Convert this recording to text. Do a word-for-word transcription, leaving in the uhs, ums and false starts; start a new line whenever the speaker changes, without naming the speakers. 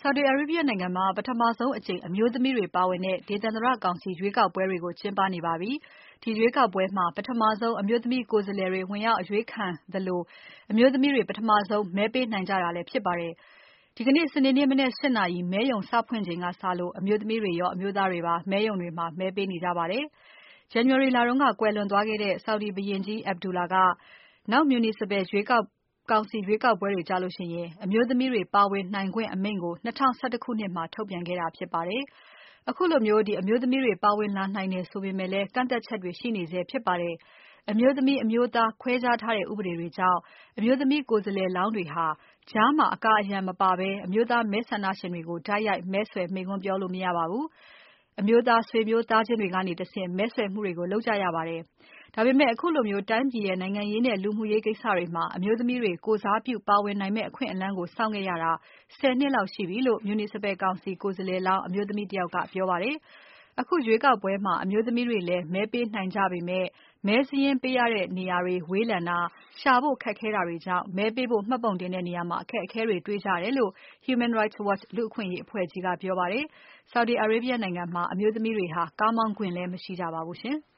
Saudi Arabia နိုင်ငံမှာပထမဆုံးအကြိမ်အမျိုးသမီးတွေပါဝင်တဲ့ဒေသန္တရကောင်စီရွေးကောက်ပွဲတွေကိုကျင်းပနေပါပြီ။ ဒီရွေးကောက်ပွဲမှာပထမဆုံးအမျိုးသမီးကိုယ်စားလှယ်တွေဝင်ရောက်အရွေးခံသလိုအမျိုးသမီးတွေပထမဆုံးမဲပေးနိုင်ကြတာလည်းဖြစ်ပါတယ်။ ဒီကနေ့စနေနေ့မနက် ၈ နာရီမဲရုံစဖွင့်ချိန်ကစလို့အမျိုးသမီးတွေရောအမျိုးသားတွေပါမဲရုံတွေမှာမဲပေးနေကြပါတယ်။ January လတုန်းကကွယ်လွန်သွားခဲ့တဲ့ Saudi ဘုရင်ကြီး Abdullah ကနောက် Municipal ရွေးကောက်ကောင်စီရွေးကောက်ပွဲတွေကျလို့ရှိရင်အမျိုးသမီးတွေပါဝင်နိုင်ခွင့်အမိန့်ကို၂၀၁၁ ခုနှစ်မှာထုတ်ပြန်ခဲ့တာဖြစ်ပါတယ်။ အခုလိုမျိုးအမျိုးသမီးတွေပါဝင်လာနိုင်တယ်ဆိုပေမဲ့လည်းကန့်သတ်ချက်တွေရှိနေဆဲဖြစ်ပါတယ်။ အမျိုးသမီးအမျိုးသားခွဲခြားထားတဲ့ဥပဒေတွေကြောင့်အမျိုးသမီးကိုယ်စားလှယ်လောင်းတွေဟာကြားမှာအကာအရံမပါဘဲအမျိုးသားမဲဆန္ဒရှင်တွေကိုတိုက်ရိုက်မဲဆွယ်မိန့်ခွန်းပြောလို့မရပါဘူး။ အမျိုးသားဆွေမျိုးသားချင်းတွေကနေတဆင့်မဲဆွယ်မှုတွေကိုလုပ်ကြရပါတယ်။ ဒါပေမဲ့အခုလိုမျိုးတိုင်းပြည်ရဲ့နိုင်ငံရေးနဲ့လူမှုရေးကိစ္စတွေမှာအမျိုးသမီးတွေကိုယ်စားပြုပါဝင်နိုင်မယ့်အခွင့်အလမ်းကိုစောင့်ခဲ့ရတာဆယ်နှစ်လောက်ရှိပြီလို့ Municipal ကောင်စီကိုယ်စားလှယ်လောင်းအမျိုးသမီးတယောက်ကပြောပါတယ်။ အခုရွေးကောက်ပွဲမှာအမျိုးသမီးတွေလည်းမဲပေးနိုင်ကြပေမဲ့မဲစာရင်းပေးရတဲ့နေရာတွေဝေးလံတာ။ ရှာဖို့ခက်ခဲတာတွေကြောင့်မဲပေးဖို့မှတ်ပုံတင်တဲ့နေရာမှာအခက်အခဲတွေတွေ့ကြတယ်လို့ Human Rights Watch လူ့အခွင့်အရေးအဖွဲ့ကြီးကပြောပါတယ်။ Saudi Arabia နိုင်ငံမှာအမျိုးသမီးတွေဟာကားမောင်းခွင့်လည်းမရှိကြပါဘူးရှင်။